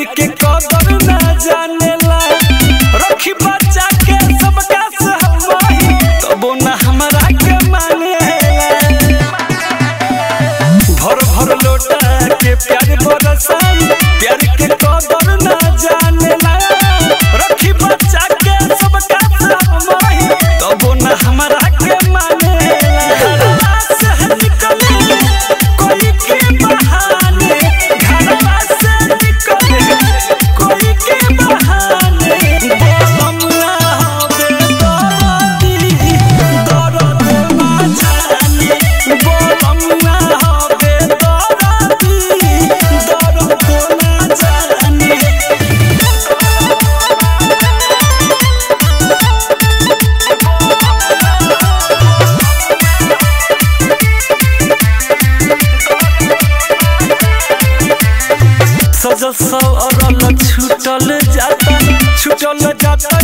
प्यार के कदर ना जानेला रखी बच्चा के सबका सहवाही तबो ना हमरा के मानेला भर भर लोटा के प्यार बरसान प्यार के कदर ना जानेला रखी बच्चा के सबका सहवाही तबो ना हमरा के मानेला से निकले कोई के बहाने घरवा से निकले कोई के बहाने बोलमला होबे दरदी दर्द ना जाने बोलमला होबे दरदी दर्द ना जाने सजल सवरल छूटल जाता